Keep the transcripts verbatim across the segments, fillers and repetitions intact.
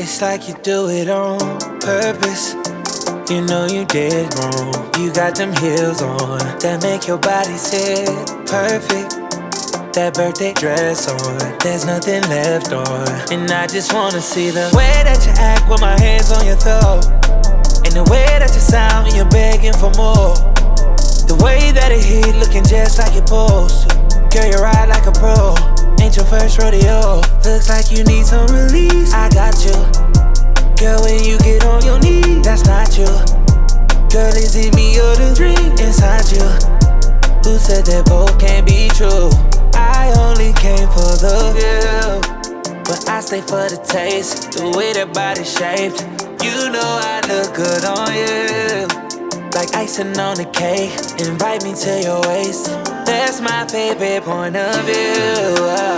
It's like you do it on purpose. You know you did wrong. You got them heels on that make your body sit perfect. That birthday dress on, there's nothing left on. And I just wanna see the way that you act with my hands on your throat, and the way that you sound when you're begging for more. The way that it hit, looking just like you're supposed to. Girl, you ride like a pro, ain't your first rodeo. Looks like you need some release, I got you. Girl, when you get on your knees, that's not you. Girl, is it me or the dream inside you? Who said that both can't be true? I only came for the view, but I stay for the taste. The way that body shaped, you know I look good on you. Like icing on the cake, invite me to your waist. That's my favorite point of view.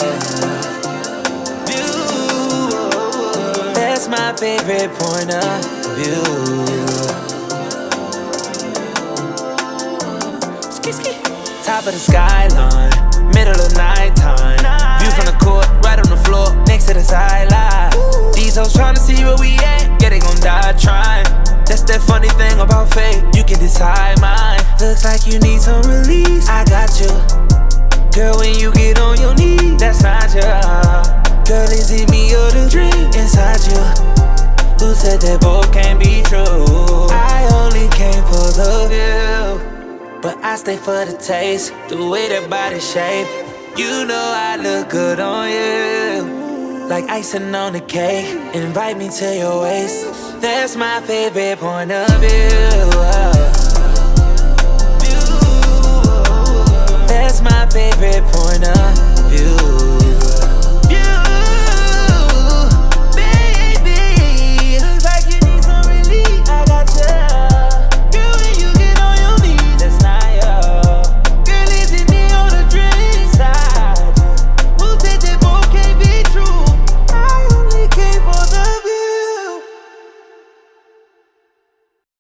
View. That's my favorite point of view. Top of the skyline, middle of nighttime. View from the court, right on the floor, next to the sideline. These hoes tryna see where we at, yeah, they gon' die trying. That's that funny thing about fate, you can decide mine. Looks like you need some release, I got you. Girl, when you get on your knees, that's not you. Girl, is it me or the dream inside you? Who said that both can't be true? I only came for the view, but I stay for the taste. The way that body shape, you know I look good on you. Like icing on the cake, invite me to your waist. That's my favorite point of view.